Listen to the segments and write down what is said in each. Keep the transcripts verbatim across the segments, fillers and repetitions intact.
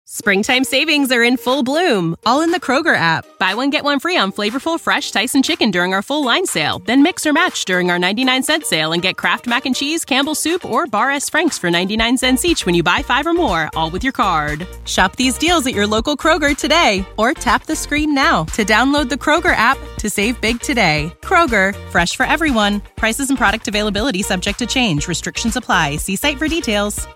Springtime savings are in full bloom, all in the Kroger app. Buy one, get one free on flavorful, fresh Tyson chicken during our full line sale. Then mix or match during our ninety-nine cent sale and get Kraft Mac and Cheese, Campbell's Soup, or Bar S. Frank's for ninety-nine cents each when you buy five or more, all with your card. Shop these deals at your local Kroger today, or tap the screen now to download the Kroger app to save big today. Kroger, fresh for everyone. Prices and product availability subject to change. Restrictions apply. See site for details.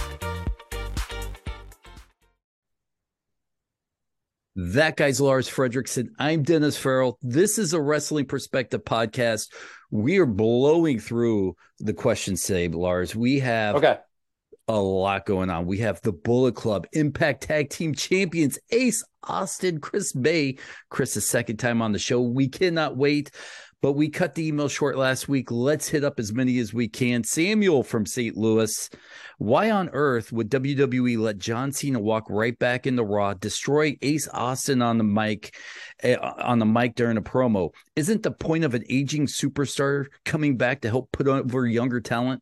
That guy's Lars Fredrickson. I'm Dennis Farrell. This is a Wrestling Perspective podcast. We are blowing through the questions today, Lars. We have okay. a lot going on. We have the Bullet Club, Impact Tag Team Champions, Ace Austin, Chris Bay. Chris's second time on the show. We cannot wait. But we cut the email short last week. Let's hit up as many as we can. Samuel from Saint Louis. Why on earth would W W E let John Cena walk right back into Raw, destroy Ace Austin on the mic, uh, on the mic during a promo? Isn't the point of an aging superstar coming back to help put over younger talent?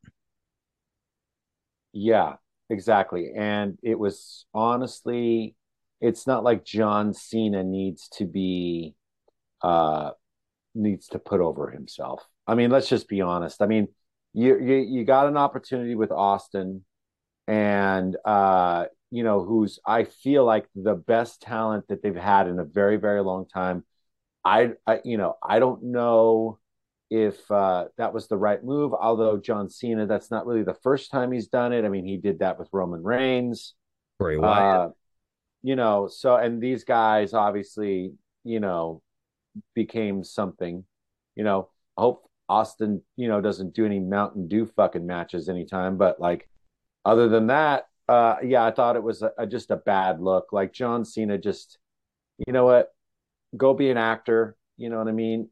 Yeah, exactly. And it was honestly, it's not like John Cena needs to be, uh, needs to put over himself. I mean, let's just be honest. I mean, you you, you got an opportunity with Austin, and uh, you know, who's I feel like the best talent that they've had in a very, very long time. I, I you know, I don't know if uh, that was the right move. Although John Cena, that's not really the first time he's done it. I mean, he did that with Roman Reigns. Bray Wyatt. Uh, you know, so and these guys obviously, you know, became something, you know. I hope Austin, you know, doesn't do any Mountain Dew fucking matches anytime, but like other than that, uh yeah, I thought it was a, a, just a bad look. Like John Cena, just, you know what, go be an actor, you know what I mean?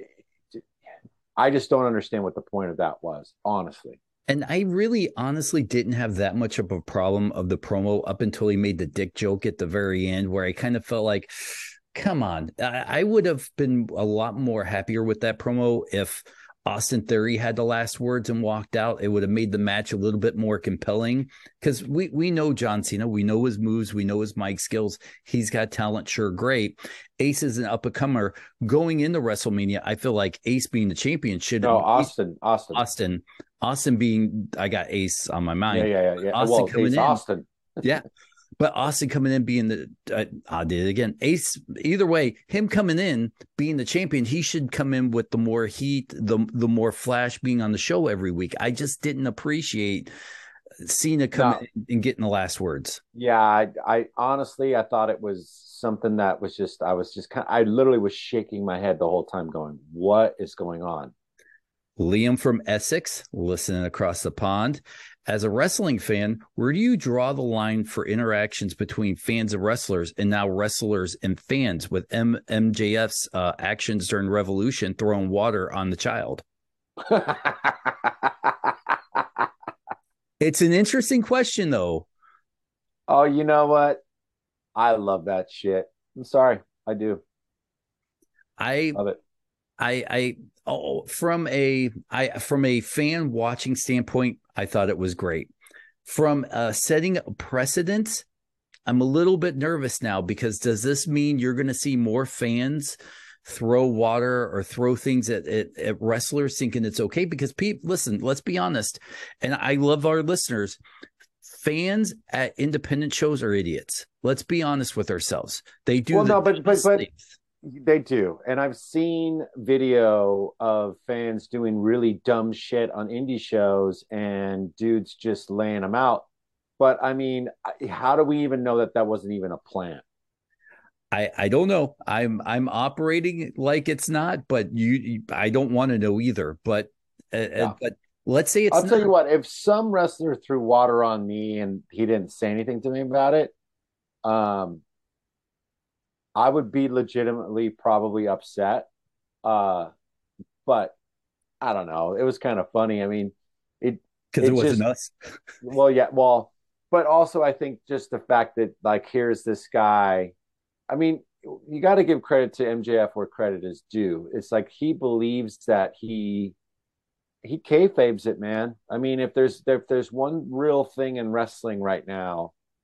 I just don't understand what the point of that was, honestly. And I really honestly didn't have that much of a problem of the promo up until he made the dick joke at the very end, where I kind of felt like, come on, I, I would have been a lot more happier with that promo if Austin Theory had the last words and walked out. It would have made the match a little bit more compelling, because we, we know John Cena. We know his moves. We know his mic skills. He's got talent. Sure, great. Ace is an up-and-comer. Going into WrestleMania, I feel like Ace being the champion should have No, Austin. Austin. Austin. Austin being, I got Ace on my mind. Yeah, yeah, yeah. yeah. Austin well, coming Ace in. Austin. Yeah. But Austin coming in being the, uh, I did it again. Ace, either way, him coming in being the champion, he should come in with the more heat, the the more flash being on the show every week. I just didn't appreciate Cena coming no. in and getting the last words. Yeah, I, I honestly, I thought it was something that was just, I was just kind of, I literally was shaking my head the whole time going, what is going on? Liam from Essex, listening across the pond. As a wrestling fan, where do you draw the line for interactions between fans and wrestlers, and now wrestlers and fans, with M- MJF's uh, actions during Revolution throwing water on the child? It's an interesting question, though. Oh, you know what? I love that shit. I'm sorry. I do. I love it. I, I, oh, from a, I, from a fan watching standpoint, I thought it was great. From uh, setting a precedent, I'm a little bit nervous now, because does this mean you're going to see more fans throw water or throw things at, at, at wrestlers thinking it's okay? Because people, listen, let's be honest. And I love our listeners. Fans at independent shows are idiots. Let's be honest with ourselves. They do. Well, the no, but, but, but they do. And I've seen video of fans doing really dumb shit on indie shows and dudes just laying them out. But I mean, how do we even know that that wasn't even a plan? I, I don't know. I'm I'm operating like it's not, but you, I don't want to know either. But uh, yeah. but let's say it's. I'll not. tell you what. If some wrestler threw water on me and he didn't say anything to me about it, um, I would be legitimately probably upset. Uh, but I don't know. It was kind of funny. I mean, it because it, it wasn't us. Well, yeah. Well, but also I think just the fact that, like, here's this guy. I mean, you got to give credit to M J F where credit is due. It's like he believes that he he kayfabes it, man. I mean, if there's if there's one real thing in wrestling right now,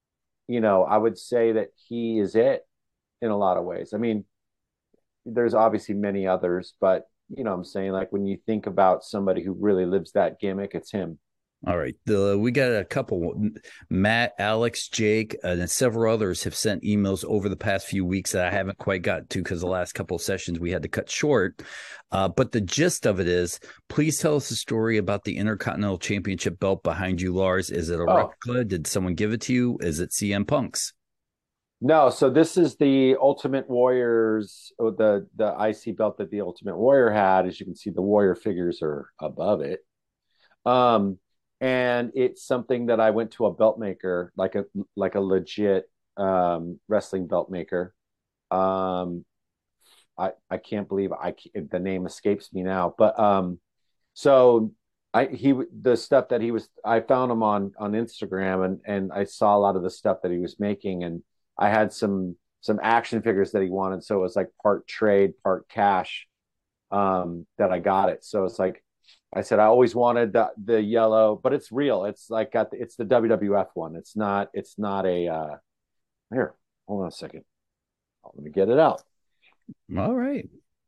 you know, I would say that he is it in a lot of ways. I mean, there's obviously many others, but you know what I'm saying? Like when you think about somebody who really lives that gimmick, it's him. All right. The, we got a couple. Matt, Alex, Jake, and several others have sent emails over the past few weeks that I haven't quite got to because the last couple of sessions we had to cut short. Uh, but the gist of it is, please tell us a story about the Intercontinental Championship belt behind you, Lars. Is it a oh. replica? Did someone give it to you? Is it C M Punk's? No, so this is the Ultimate Warriors, the the I C belt that the Ultimate Warrior had. As you can see, the Warrior figures are above it. Um, and it's something that I went to a belt maker, like a like a legit um, wrestling belt maker. Um, I I can't believe I the name escapes me now, but um, so I he the stuff that he was I found him on on Instagram, and and I saw a lot of the stuff that he was making, and I had some some action figures that he wanted, so it was like part trade, part cash um, that I got it. So it's like I said, I always wanted the the yellow, but it's real. It's like got the, it's the W W F one. It's not it's not a uh, here. Hold on a second. Let me get it out. All right.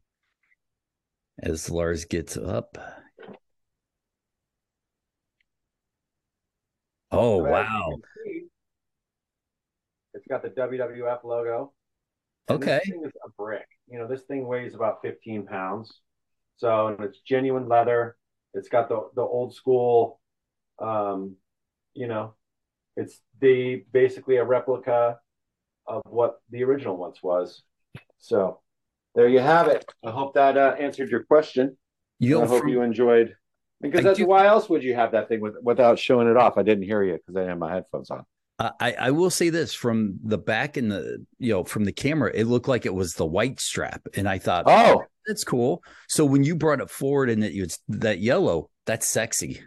As Lars gets up. Oh, so wow. It's got the W W F logo. Okay. This thing is a brick. You know, this thing weighs about fifteen pounds. So and it's genuine leather. It's got the the old school, um, you know, it's the basically a replica of what the original once was. So there you have it. I hope that uh, answered your question. You I hope from, you enjoyed. Because that's do, why else would you have that thing with, without showing it off? I didn't hear you because I had my headphones on. Uh, I, I will say this from the back and the, you know, from the camera, it looked like it was the white strap. And I thought, oh, that's cool. So when you brought it forward and it was that yellow, that's sexy.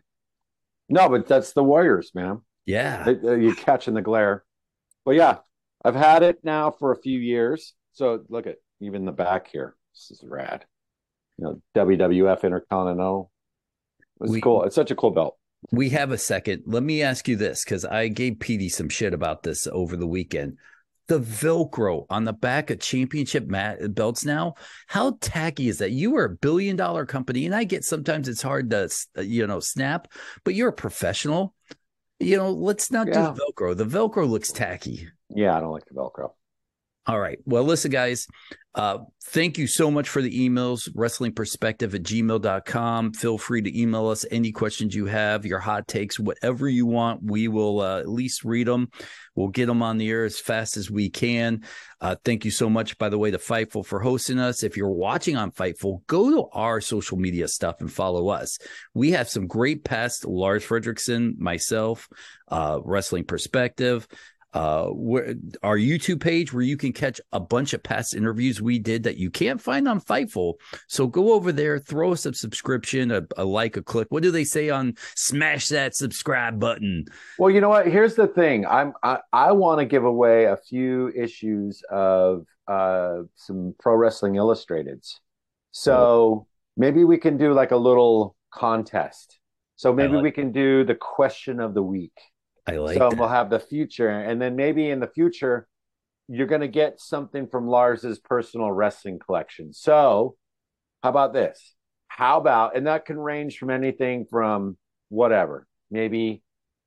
No, but that's the Warriors, man. Yeah. They, uh, you're catching the glare. But yeah, I've had it now for a few years. So look at even the back here. This is rad. You know, W W F Intercontinental. It's we, cool. It's such a cool belt. We have a second. Let me ask you this, because I gave Petey some shit about this over the weekend. The Velcro on the back of championship mat belts now, how tacky is that? You are a billion dollar company, and I get sometimes it's hard to, you know, snap, but you're a professional. You know, let's not yeah. do Velcro. The Velcro looks tacky. Yeah, I don't like the Velcro. All right. Well, listen, guys, uh, thank you so much for the emails, wrestling perspective at gmail dot com. Feel free to email us any questions you have, your hot takes, whatever you want. We will uh, at least read them. We'll get them on the air as fast as we can. Uh, thank you so much, by the way, to Fightful for hosting us. If you're watching on Fightful, go to our social media stuff and follow us. We have some great past Lars Fredrickson, myself, uh, Wrestling Perspective. Uh, where, our YouTube page where you can catch a bunch of past interviews we did that you can't find on Fightful. So go over there, throw us a subscription, a, a like, a click. What do they say on smash that subscribe button? Well, you know what? Here's the thing. I'm I, I want to give away a few issues of uh, some Pro Wrestling Illustrateds. So oh. maybe we can do like a little contest. So maybe like we can do the question of the week. I like so that. We'll have the future, and then maybe in the future you're going to get something from Lars's personal wrestling collection. So how about this? How about, and that can range from anything from whatever, maybe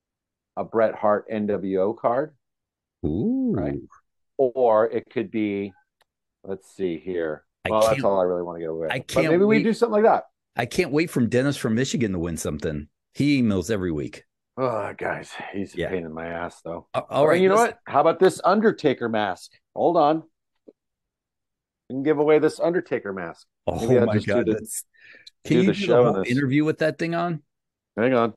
a Bret Hart N W O card. Ooh. Right? Or it could be, let's see here. Well, that's all I really want to get away. I can't. But maybe wait. we do something like that. I can't wait from Dennis from Michigan to win something. He emails every week. Oh, guys, he's a yeah. pain in my ass, though. Uh, all right, you know what? How about this Undertaker mask? Hold on. We can give away this Undertaker mask. Oh, my God. The, can you do the, show the whole interview with that thing on? Hang on.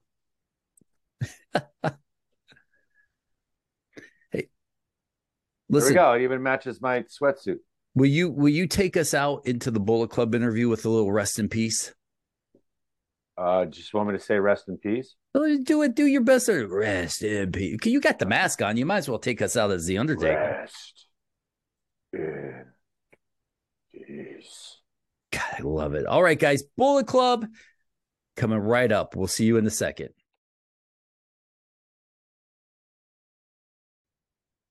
Hey, listen. Here we go. It even matches my sweatsuit. Will you, will you take us out into the Bullet Club interview with a little rest in peace? Uh, just want me to say rest in peace? Do it. Do your best. To rest in peace. You got the mask on. You might as well take us out as the Undertaker. Rest in peace. God, I love it. All right, guys. Bullet Club coming right up. We'll see you in a second.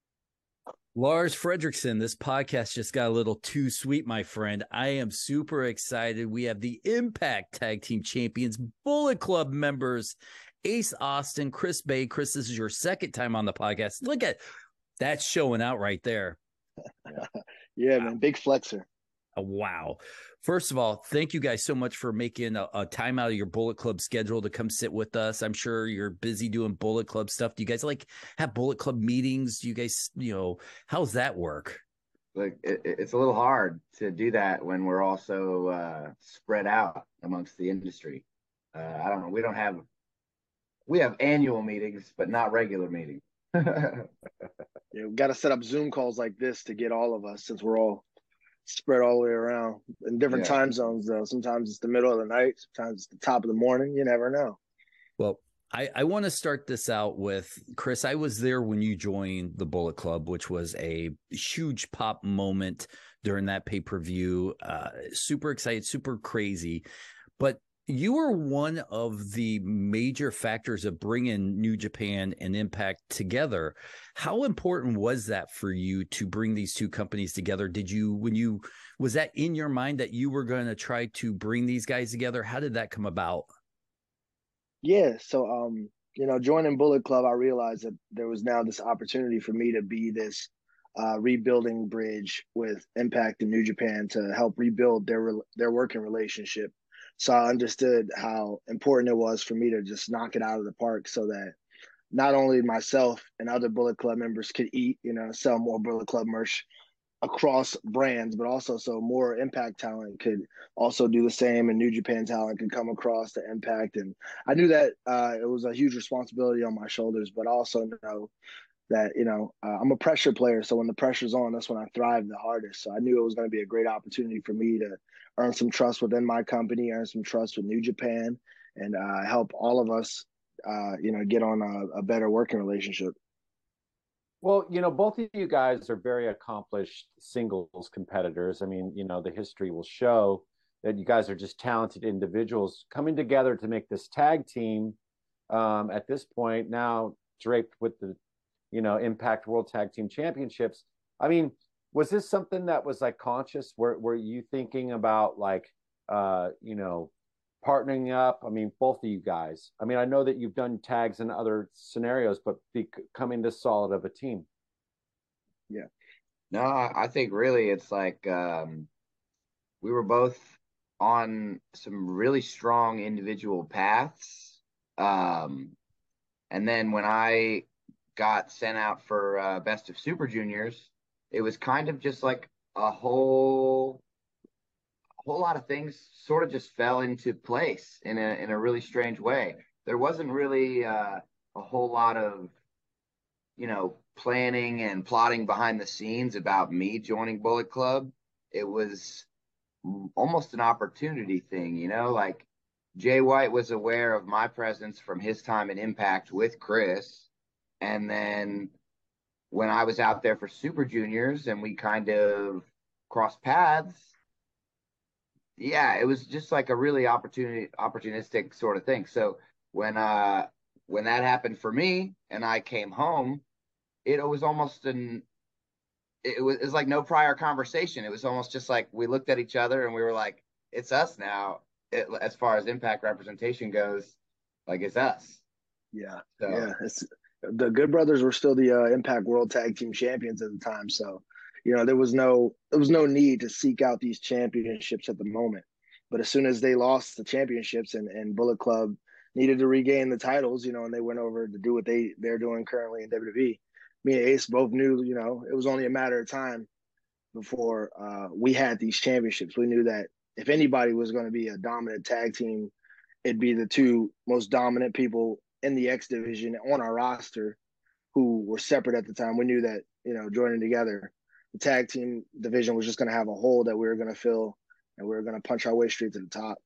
Lars Frederiksen, this podcast just got a little too sweet, my friend. I am super excited. We have the Impact Tag Team Champions, Bullet Club members, Ace Austin, Chris Bey. Chris, this is your second time on the podcast. Look at that showing out right there. Yeah, yeah wow. Man, big flexer. Oh, wow. First of all, thank you guys so much for making a, a time out of your Bullet Club schedule to come sit with us. I'm sure you're busy doing Bullet Club stuff. Do you guys like have Bullet Club meetings? Do you guys, you know, how's that work? Like it, it's a little hard to do that when we're also uh, spread out amongst the industry. Uh, I don't know. We don't have, we have annual meetings, but not regular meetings. Yeah, we've got to set up Zoom calls like this to get all of us, since we're all spread all the way around in different yeah. time zones, though. Sometimes it's the middle of the night, sometimes it's the top of the morning. You never know. Well, I, I want to start this out with, Chris, I was there when you joined the Bullet Club, which was a huge pop moment during that pay-per-view. Uh, super excited, super crazy. But you were one of the major factors of bringing New Japan and Impact together. How important was that for you to bring these two companies together? Did you, when you, was that in your mind that you were going to try to bring these guys together? How did that come about? Yeah. So, um, you know, joining Bullet Club, I realized that there was now this opportunity for me to be this uh, rebuilding bridge with Impact and New Japan to help rebuild their, their working relationship. So I understood how important it was for me to just knock it out of the park, so that not only myself and other Bullet Club members could eat, you know, sell more Bullet Club merch across brands, but also so more Impact talent could also do the same, and New Japan talent could come across to Impact. And I knew that uh, it was a huge responsibility on my shoulders, but I also know that, you know, uh, I'm a pressure player. So when the pressure's on, that's when I thrive the hardest. So I knew it was going to be a great opportunity for me to earn some trust within my company, earn some trust with New Japan, and uh, help all of us, uh, you know, get on a, a better working relationship. Well, you know, both of you guys are very accomplished singles competitors. I mean, you know, the history will show that you guys are just talented individuals coming together to make this tag team um, at this point, now draped with the, you know, Impact World Tag Team Championships. I mean, was this something that was like conscious? Were, were you thinking about like, uh, you know, partnering up? I mean, both of you guys. I mean, I know that you've done tags in other scenarios, but becoming this solid of a team. Yeah. No, I think really it's like um, we were both on some really strong individual paths. Um, and then when I got sent out for uh, Best of Super Juniors, it was kind of just like a whole whole lot of things sort of just fell into place in a in a really strange way. There wasn't really uh, a whole lot of, you know, planning and plotting behind the scenes about me joining Bullet Club. It was almost an opportunity thing, you know, like Jay White was aware of my presence from his time in Impact with Chris. And then when I was out there for Super Juniors and we kind of crossed paths, yeah, it was just like a really opportunity, opportunistic sort of thing. So when uh when that happened for me and I came home, it was almost an it was, it was like no prior conversation. It was almost just like we looked at each other and we were like, it's us now. It, as far as Impact representation goes, like it's us. Yeah, so, yeah. It's, the Good Brothers were still the uh, Impact World Tag Team Champions at the time, so you know there was no there was no need to seek out these championships at the moment. But as soon as they lost the championships and, and Bullet Club needed to regain the titles, you know, and they went over to do what they they're doing currently in W W E, me and Ace both knew, you know, it was only a matter of time before uh, we had these championships. We knew that if anybody was going to be a dominant tag team, it'd be the two most dominant people in the X division on our roster who were separate at the time. We knew that, you know, joining together, the tag team division was just going to have a hole that we were going to fill, and we were going to punch our way straight to the top.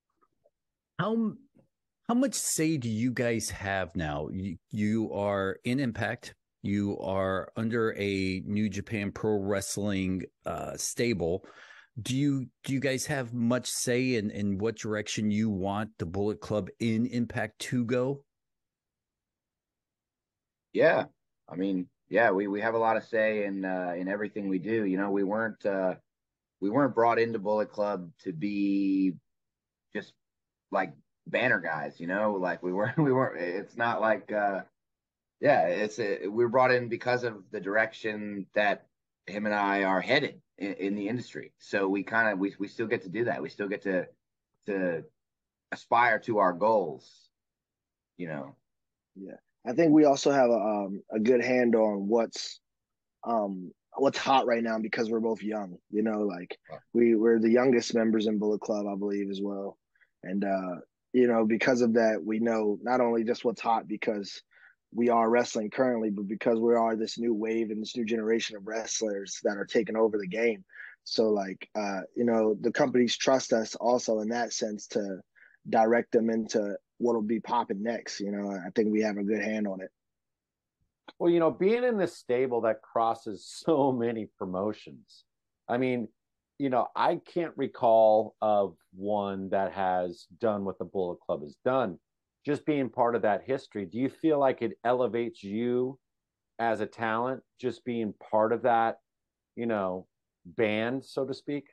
How how much say do you guys have now? You, you are in Impact. You are under a New Japan Pro Wrestling uh, stable. Do you do you guys have much say in, in what direction you want the Bullet Club in Impact to go? Yeah. I mean, yeah, we, we have a lot of say in uh, in everything we do. You know, we weren't uh, we weren't brought into Bullet Club to be just like banner guys. You know, like we weren't we weren't. It's not like uh, yeah, it's a, we were brought in because of the direction that him and I are headed in, in the industry. So we kind of we we still get to do that. We still get to to aspire to our goals. You know. Yeah, I think we also have a um, a good handle on what's um what's hot right now because we're both young. You know, like we we're the youngest members in Bullet Club, I believe, as well. And uh, you know, because of that, we know not only just what's hot because we are wrestling currently, but because we are this new wave and this new generation of wrestlers that are taking over the game. So like uh, you know, the companies trust us also in that sense to direct them into what'll be popping next. You know, I think we have a good hand on it. Well, you know, being in this stable that crosses so many promotions, I mean, you know, I can't recall of one that has done what the Bullet Club has done. Just being part of that history, do you feel like it elevates you as a talent, just being part of that, you know, band, so to speak?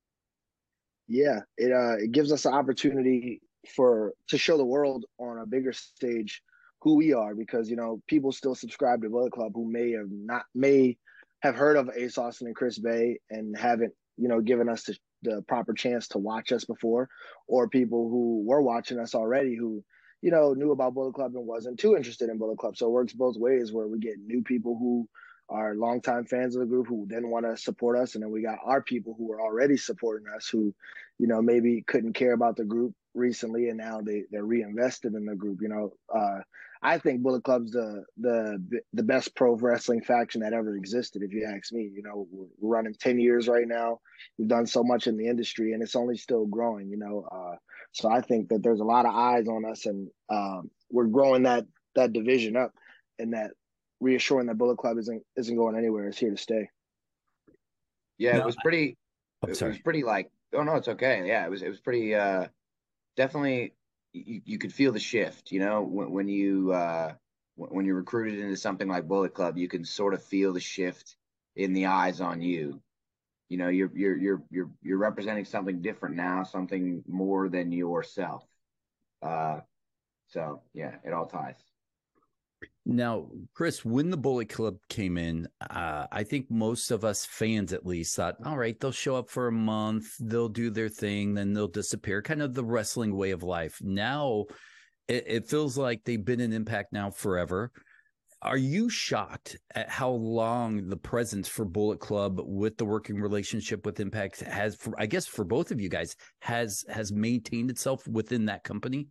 Yeah, it uh, it gives us the opportunity for to show the world on a bigger stage who we are because you know people still subscribe to Bullet Club who may have not may have heard of Ace Austin and Chris Bay and haven't you know given us the, the proper chance to watch us before, or people who were watching us already who you know knew about Bullet Club and wasn't too interested in Bullet Club. So it works both ways where we get new people who are longtime fans of the group who then want to support us, and then we got our people who are already supporting us who you know maybe couldn't care about the group recently and now they they're reinvested in the group. You know, uh, I think Bullet Club's the the the best pro wrestling faction that ever existed. If you ask me, you know, we're, we're running ten years right now. We've done so much in the industry, and it's only still growing. You know, uh, so I think that there's a lot of eyes on us, and um, we're growing that that division up, and that reassuring that Bullet Club isn't isn't going anywhere. It's here to stay. Yeah, no, it was pretty. I'm it sorry. was pretty like. Oh no, it's okay. Yeah, it was. It was pretty. Uh, definitely, you, you could feel the shift. You know, when when you uh, when you're recruited into something like Bullet Club, you can sort of feel the shift in the eyes on you. You know, you're you're you're you're you're representing something different now, something more than yourself. Uh, so yeah, it all ties. Now, Chris, when the Bullet Club came in, uh, I think most of us fans at least thought, all right, they'll show up for a month, they'll do their thing, then they'll disappear, kind of the wrestling way of life. Now, it, it feels like they've been in Impact now forever. Are you shocked at how long the presence for Bullet Club with the working relationship with Impact has, for, I guess for both of you guys, has has maintained itself within that company?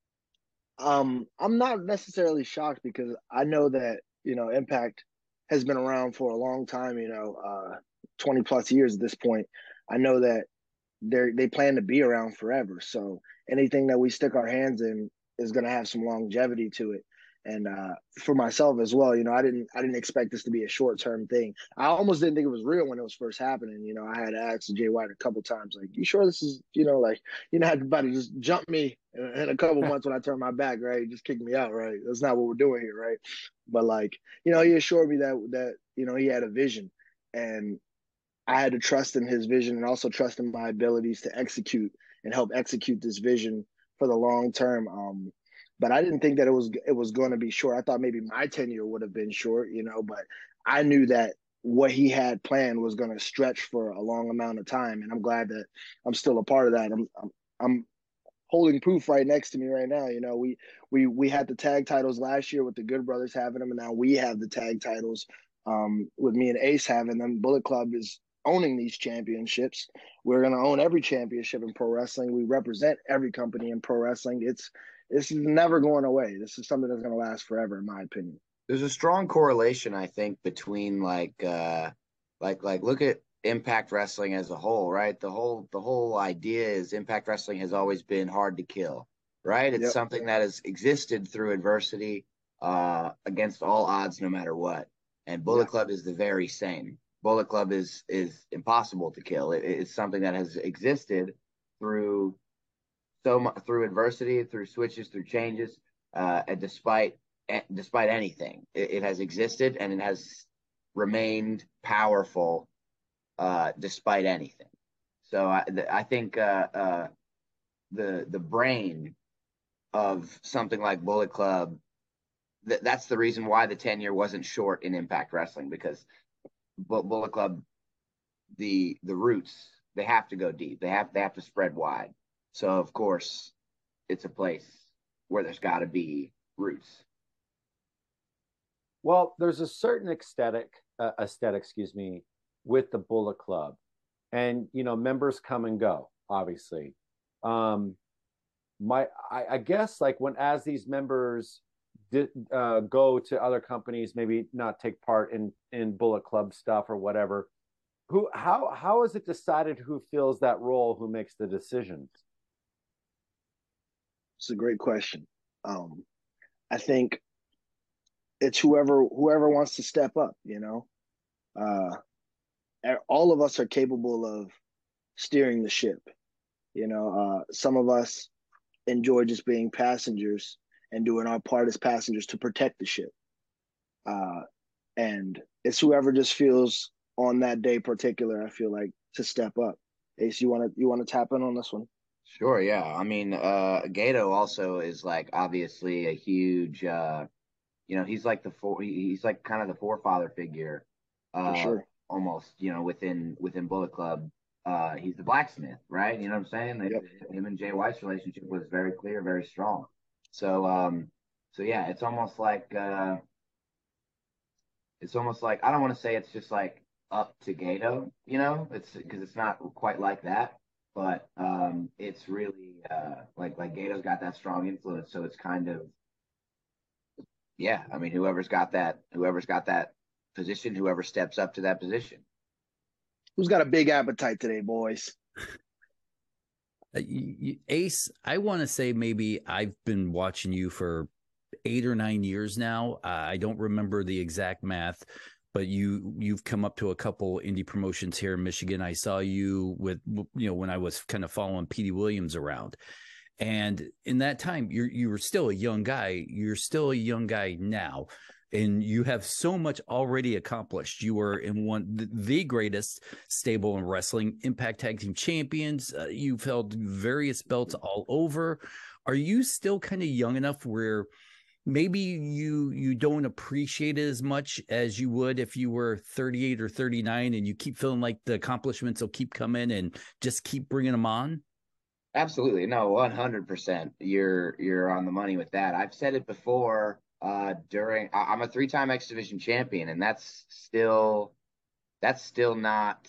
Um, I'm not necessarily shocked because I know that, you know, Impact has been around for a long time, you know, uh, twenty plus years at this point. I know that they they plan to be around forever. So anything that we stick our hands in is going to have some longevity to it. And uh, for myself as well, you know, I didn't I didn't expect this to be a short term thing. I almost didn't think it was real when it was first happening. You know, I had asked Jay White a couple times, like, "You sure this is?" You know, like, you know, everybody just jump me in, in a couple months when I turn my back, right? Just kick me out, right? That's not what we're doing here, right? But like, you know, he assured me that that you know he had a vision, and I had to trust in his vision and also trust in my abilities to execute and help execute this vision for the long term. Um, but I didn't think that it was it was going to be short. I thought maybe my tenure would have been short, you know, but I knew that what he had planned was going to stretch for a long amount of time, and I'm glad that I'm still a part of that. I'm I'm, I'm holding proof right next to me right now. You know, we we we had the tag titles last year with the Good Brothers having them, and now we have the tag titles um, with me and Ace having them. Bullet Club is owning these championships. We're going to own every championship in pro wrestling. We represent every company in pro wrestling. It's this is never going away. This is something that's going to last forever, in my opinion. There's a strong correlation, I think, between like, uh, like, like, look at Impact Wrestling as a whole, right? The whole, the whole idea is Impact Wrestling has always been hard to kill, right? It's yep. something that has existed through adversity, uh, against all odds, no matter what. And Bullet yeah. Club is the very same. Bullet Club is is impossible to kill. It, it's something that has existed through so much, through adversity, through switches, through changes, uh, and despite despite anything. It, it has existed and it has remained powerful uh, despite anything. So I, I think uh, uh, the the brain of something like Bullet Club, th- that's the reason why the tenure wasn't short in Impact Wrestling, because Bullet Club, the the roots, they have to go deep. They have they have to spread wide. So of course, it's a place where there's got to be roots. Well, there's a certain aesthetic, uh, aesthetic, excuse me, with the Bullet Club, and you know, members come and go, obviously. Um, my, I, I guess, like when as these members did uh, go to other companies, maybe not take part in in Bullet Club stuff or whatever. Who, how, how is it decided who fills that role, who makes the decisions? It's a great question. Um, I think it's whoever whoever wants to step up. You know, uh, all of us are capable of steering the ship. You know, uh, some of us enjoy just being passengers and doing our part as passengers to protect the ship. Uh, and it's whoever just feels on that day particular, I feel like, to step up. Ace, you want to you want to tap in on this one? Sure, yeah. I mean, uh, Gato also is like obviously a huge, uh, you know, he's like the four, he's like kind of the forefather figure, uh, For sure. almost, you know, within within Bullet Club. Uh, he's the blacksmith, right? You know what I'm saying? They, Yep. Him and Jay White's relationship was very clear, very strong. So, um, so yeah, it's almost like, uh, it's almost like I don't want to say it's just like up to Gato, you know, it's because it's not quite like that, but um, it's really uh, like like Gato's got that strong influence, so it's kind of yeah. I mean, whoever's got that, whoever's got that position, whoever steps up to that position. Who's got a big appetite today, boys? Uh, you, you, Ace, I want to say maybe I've been watching you for eight or nine years now. Uh, I don't remember the exact math, but you you've come up to a couple indie promotions here in Michigan. I saw you with, you know, when I was kind of following Petey Williams around, and in that time you you were still a young guy. You're still a young guy now, and you have so much already accomplished. You were in one the greatest stable in wrestling, Impact Tag Team Champions. Uh, you've held various belts all over. Are you still kind of young enough where maybe you you don't appreciate it as much as you would if you were thirty-eight or thirty-nine, and you keep feeling like the accomplishments will keep coming and just keep bringing them on? Absolutely. No, one hundred percent. You're you're on the money with that. I've said it before uh during I, I'm a three-time X Division champion, and that's still that's still not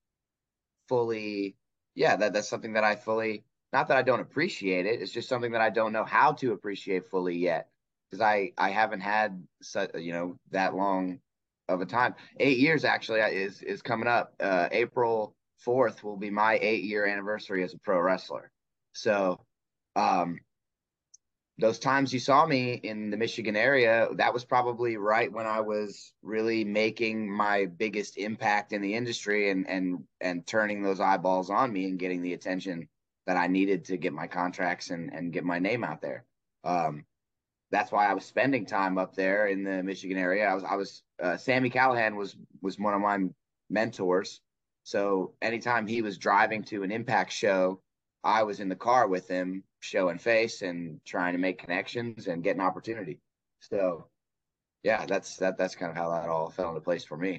fully yeah, that that's something that I fully, not that I don't appreciate it, it's just something that I don't know how to appreciate fully yet, because I I haven't had such, you know, that long of a time. Eight years actually is is coming up. Uh, April fourth will be my eight year anniversary as a pro wrestler. So, um, those times you saw me in the Michigan area, that was probably right when I was really making my biggest impact in the industry and and and turning those eyeballs on me and getting the attention that I needed to get my contracts and and get my name out there. Um, that's why I was spending time up there in the Michigan area. I was, I was, uh, Sammy Callahan was, was one of my mentors. So anytime he was driving to an Impact show, I was in the car with him, showing face and trying to make connections and get an opportunity. So yeah, that's, that, that's kind of how that all fell into place for me.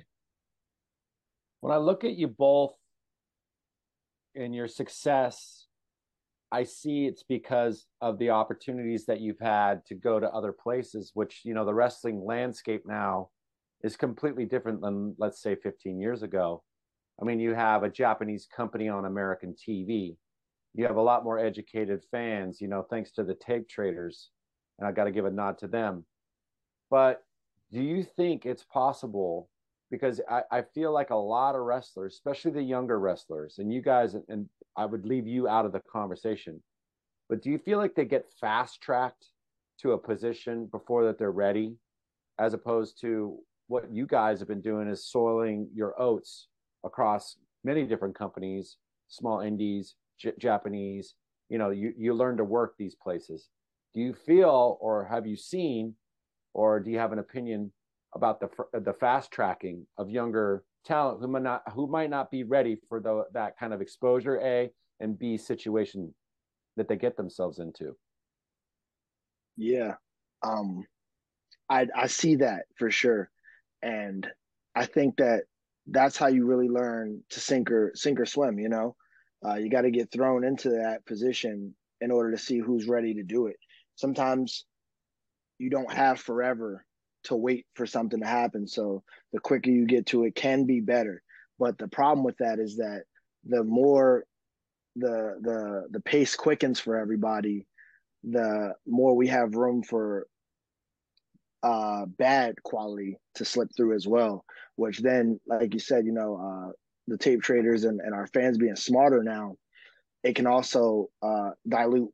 When I look at you both and your success, I see it's because of the opportunities that you've had to go to other places, which, you know, the wrestling landscape now is completely different than, let's say, fifteen years ago. I mean, you have a Japanese company on American T V. You have a lot more educated fans, you know, thanks to the tape traders. And I got to give a nod to them. But do you think it's possible? Because I, I feel like a lot of wrestlers, especially the younger wrestlers, and you guys, and I would leave you out of the conversation, but do you feel like they get fast tracked to a position before that they're ready, as opposed to what you guys have been doing is soiling your oats across many different companies, small indies, J- Japanese, you know, you, you learn to work these places. Do you feel, or have you seen, or do you have an opinion about the the fast tracking of younger talent who might not who might not be ready for the that kind of exposure, A, and B, situation that they get themselves into? Yeah, um, I I see that for sure, and I think that that's how you really learn to sink or sink or swim. You know, uh, you got to get thrown into that position in order to see who's ready to do it. Sometimes you don't have forever to wait for something to happen. So the quicker you get to it can be better. But the problem with that is that the more the the the pace quickens for everybody, the more we have room for uh bad quality to slip through as well. Which then, like you said, you know, uh the tape traders and, and our fans being smarter now, it can also uh dilute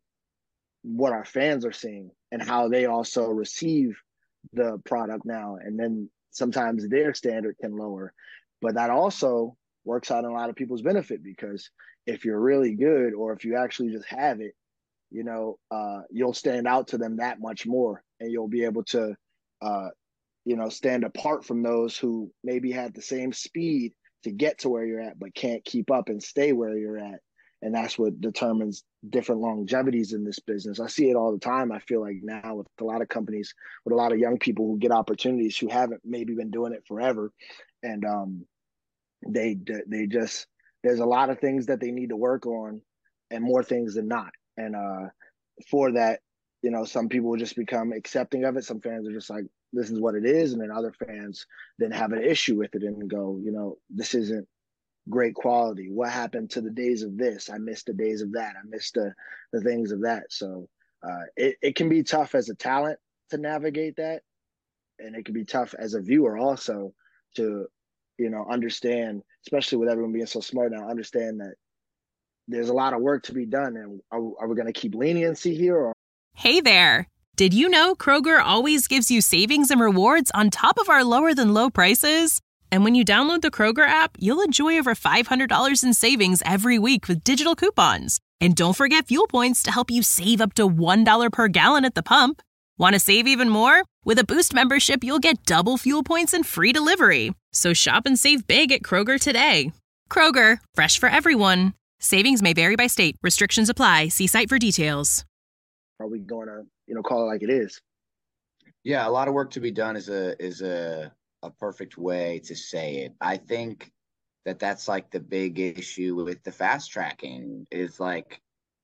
what our fans are seeing and how they also receive the product now. And then sometimes their standard can lower. But that also works out in a lot of people's benefit, because if you're really good, or if you actually just have it, you know, uh, you'll stand out to them that much more, and you'll be able to, uh, you know, stand apart from those who maybe had the same speed to get to where you're at, but can't keep up and stay where you're at. And that's what determines different longevities in this business. I see it all the time. I feel like now with a lot of companies, with a lot of young people who get opportunities who haven't maybe been doing it forever, and um, they they just there's a lot of things that they need to work on, and more things than not. And uh, for that, you know, some people will just become accepting of it. Some fans are just like, this is what it is, and then other fans then have an issue with it and go, you know, this isn't great quality. What happened to the days of this? I missed the days of that. I missed the the things of that. So uh, it, it can be tough as a talent to navigate that. And it can be tough as a viewer also to, you know, understand, especially with everyone being so smart now, understand that there's a lot of work to be done. And are, are we going to keep leniency here? Or- Hey there. Did you know Kroger always gives you savings and rewards on top of our lower than low prices? And when you download the Kroger app, you'll enjoy over five hundred dollars in savings every week with digital coupons. And don't forget fuel points to help you save up to one dollar per gallon at the pump. Want to save even more? With a Boost membership, you'll get double fuel points and free delivery. So shop and save big at Kroger today. Kroger, fresh for everyone. Savings may vary by state. Restrictions apply. See site for details. Are we going to, you know, call it like it is? Yeah, a lot of work to be done is a is a a perfect way to say it. I think that that's like the big issue with the fast tracking is like,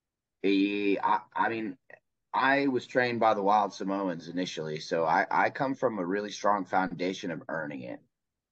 he, I, I mean, I was trained by the Wild Samoans initially, so I, I come from a really strong foundation of earning it.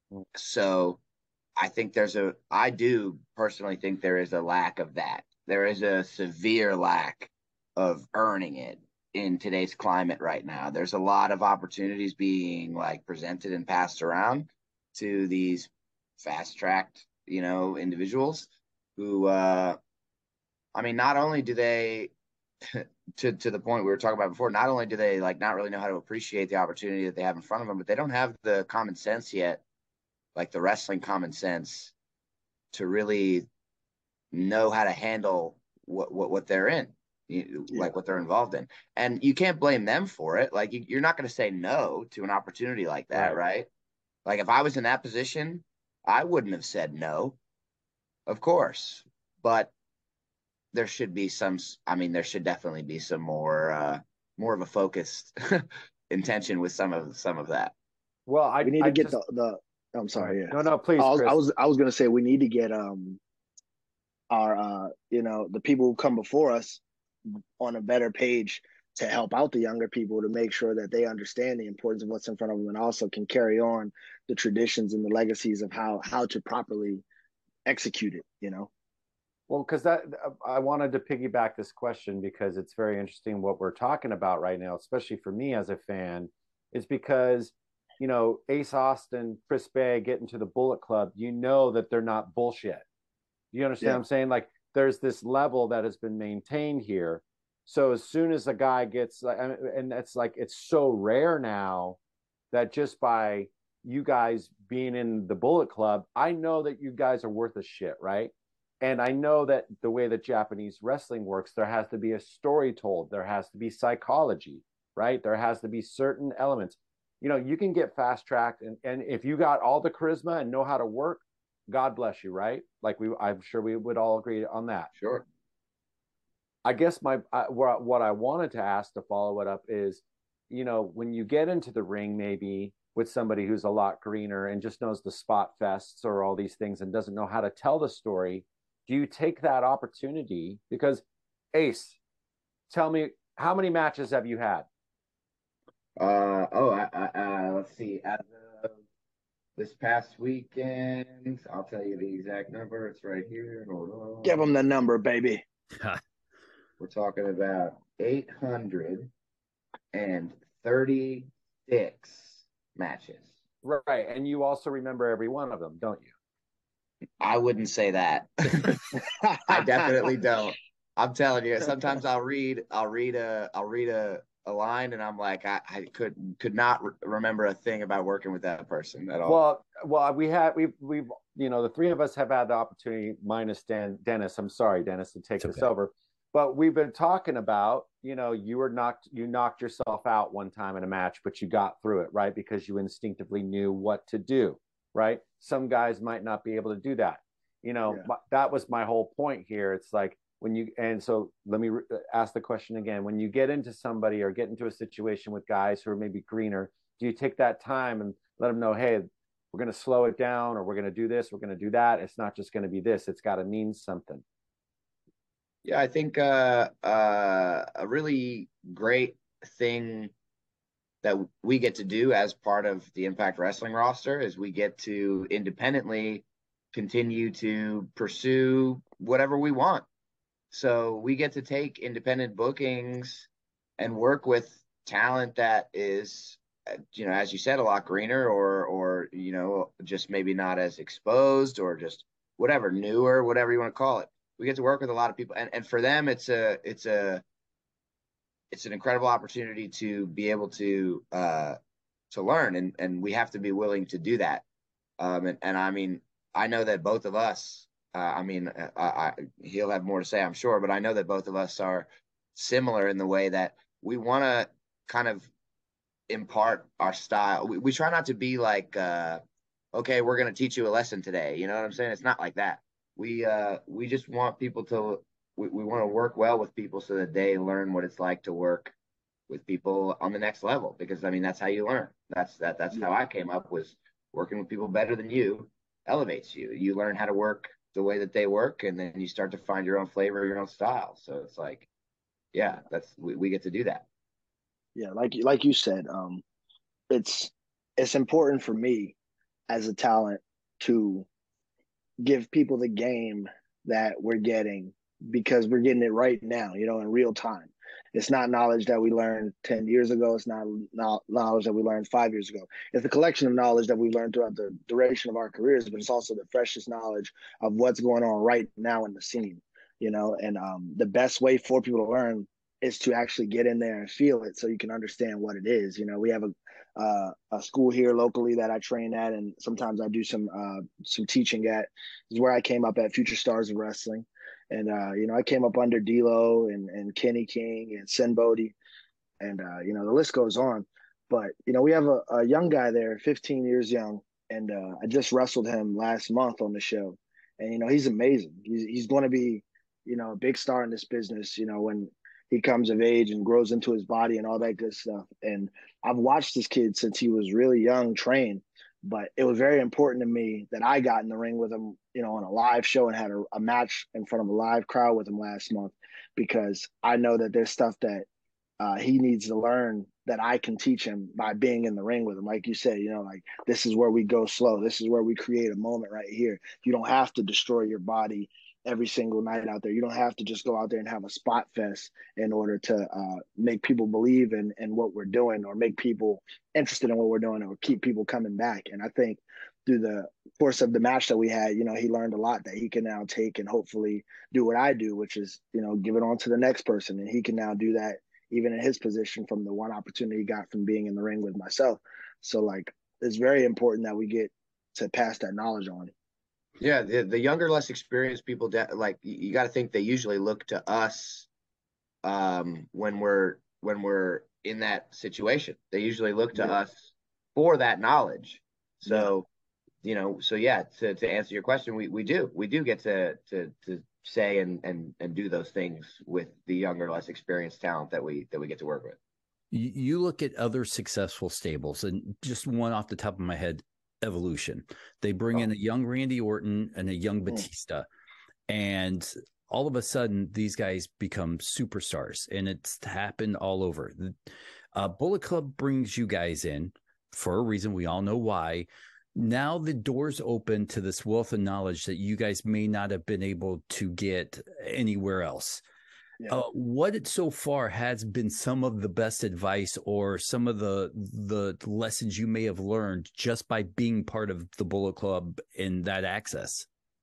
So I think there's a, I do personally think there is a lack of that. There is a severe lack of earning it in today's climate right now. There's a lot of opportunities being like presented and passed around to these fast-tracked, you know, individuals who, uh, I mean, not only do they, to to the point we were talking about before, not only do they like not really know how to appreciate the opportunity that they have in front of them, but they don't have the common sense yet, like the wrestling common sense, to really know how to handle what what, what they're in. You, yeah. Like what they're involved in. And you can't blame them for it. Like you, you're not going to say no to an opportunity like that, right. right? Like if I was in that position, I wouldn't have said no, of course. But there should be some, I mean, there should definitely be some more, uh, more of a focused intention with some of some of that. Well, I we need to I get just, the, the, I'm sorry. Yeah. No, no, please. I was, Chris. I was, I was going to say, we need to get, um, our, uh, you know, the people who come before us on a better page to help out the younger people, to make sure that they understand the importance of what's in front of them, and also can carry on the traditions and the legacies of how how to properly execute it, you know. Well, because that I wanted to piggyback this question because it's very interesting what we're talking about right now, especially for me as a fan, is because, you know, Ace Austin, Chris Bey get into the Bullet Club, you know that they're not bullshit. You understand yeah. what I'm saying? Like, there's this level that has been maintained here. So as soon as a guy gets, and it's like, it's so rare now that just by you guys being in the Bullet Club, I know that you guys are worth a shit, right? And I know that the way that Japanese wrestling works, there has to be a story told. There has to be psychology, right? There has to be certain elements. you know, you can get fast tracked, and, and if you got all the charisma and know how to work, God bless you, right? Like we, I'm sure we would all agree on that. Sure. I guess my uh, what I wanted to ask to follow it up is, you know, when you get into the ring, maybe with somebody who's a lot greener and just knows the spot fests or all these things and doesn't know how to tell the story, do you take that opportunity? Because Ace, tell me, how many matches have you had? Uh oh, I, I, uh, let's see. As of this past weekend, I'll tell you the exact number. It's right here. Hold on. Give them the number, baby. We're talking about eight hundred thirty-six matches. Right. And you also remember every one of them, don't you? I wouldn't say that. I definitely don't. I'm telling you, sometimes I'll read, I'll read a, I'll read a, a line, and I'm like, I, I could could not re- remember a thing about working with that person at all. Well, well, we had, we've, we've, you know, the three of us have had the opportunity, minus Dan, Dennis. I'm sorry, Dennis, to take it's this okay. over. But we've been talking about, you know, you were knocked, you knocked yourself out one time in a match, but you got through it, right? Because you instinctively knew what to do, right? Some guys might not be able to do that. You know, yeah. That was my whole point here. It's like when you, and so let me re- ask the question again. When you get into somebody or get into a situation with guys who are maybe greener, do you take that time and let them know, hey, we're going to slow it down, or we're going to do this, we're going to do that. It's not just going to be this. It's got to mean something. Yeah, I think uh, uh, a really great thing that we get to do as part of the Impact Wrestling roster is we get to independently continue to pursue whatever we want. So we get to take independent bookings and work with talent that is, you know, as you said, a lot greener, or, or, you know, just maybe not as exposed, or just whatever, newer, whatever you want to call it. We get to work with a lot of people, and, and for them, it's a, it's a, it's an incredible opportunity to be able to, uh, to learn. And, and we have to be willing to do that. Um, and, and I mean, I know that both of us, uh, I mean, I, I, he'll have more to say, I'm sure, but I know that both of us are similar in the way that we want to kind of impart our style. We, we try not to be like, uh, okay, we're going to teach you a lesson today. You know what I'm saying? It's not like that. We, uh, we just want people to, we, we want to work well with people so that they learn what it's like to work with people on the next level. Because I mean, that's how you learn. That's, that, that's how I came up, was working with people better than you elevates you. You learn how to work the way that they work, and then you start to find your own flavor, your own style. So it's like, yeah, that's, we, we get to do that. Yeah. Like, like you said, um, it's, it's important for me as a talent to give people the game that we're getting, because we're getting it right now, you know, in real time. It's not knowledge that we learned ten years ago. It's not knowledge that we learned five years ago. It's a collection of knowledge that we learned throughout the duration of our careers, but it's also the freshest knowledge of what's going on right now in the scene, you know, and um, the best way for people to learn is to actually get in there and feel it, so you can understand what it is. You know, we have a uh, a school here locally that I train at, and sometimes I do some uh, some teaching at. Is where I came up at, Future Stars of Wrestling, and uh, you know, I came up under D'Lo and and Kenny King and Sen Bodie, and uh, you know, the list goes on. But you know, we have a, a young guy there, fifteen years young, and uh, I just wrestled him last month on the show, and you know, he's amazing. He's he's going to be, you know, a big star in this business. You know, when he comes of age and grows into his body and all that good stuff. And I've watched this kid since he was really young, train, but it was very important to me that I got in the ring with him, you know, on a live show, and had a, a match in front of a live crowd with him last month, because I know that there's stuff that uh, he needs to learn that I can teach him by being in the ring with him. Like you said, you know, like, this is where we go slow. This is where we create a moment right here. You don't have to destroy your body every single night out there. You don't have to just go out there and have a spot fest in order to uh, make people believe in, in what we're doing, or make people interested in what we're doing, or keep people coming back. And I think through the course of the match that we had, you know, he learned a lot that he can now take and hopefully do what I do, which is, you know, give it on to the next person. And he can now do that even in his position from the one opportunity he got from being in the ring with myself. So like, it's very important that we get to pass that knowledge on. Yeah, the, the younger, less experienced people, de- like you, you got to think they usually look to us um, when we're when we're in that situation. They usually look to yeah. us for that knowledge. So, yeah. you know, so yeah, to, to answer your question, we, we do, we do get to, to, to say and, and, and do those things with the younger, less experienced talent that we, that we get to work with. You look at other successful stables, and just one off the top of my head, Evolution. They bring oh. in a young Randy Orton and a young Batista, and all of a sudden these guys become superstars, and it's happened all over. Uh, Bullet Club brings you guys in for a reason. We all know why. Now the doors open to this wealth of knowledge that you guys may not have been able to get anywhere else. Yeah. Uh, what so far has been some of the best advice or some of the the lessons you may have learned just by being part of the Bullet Club and that access?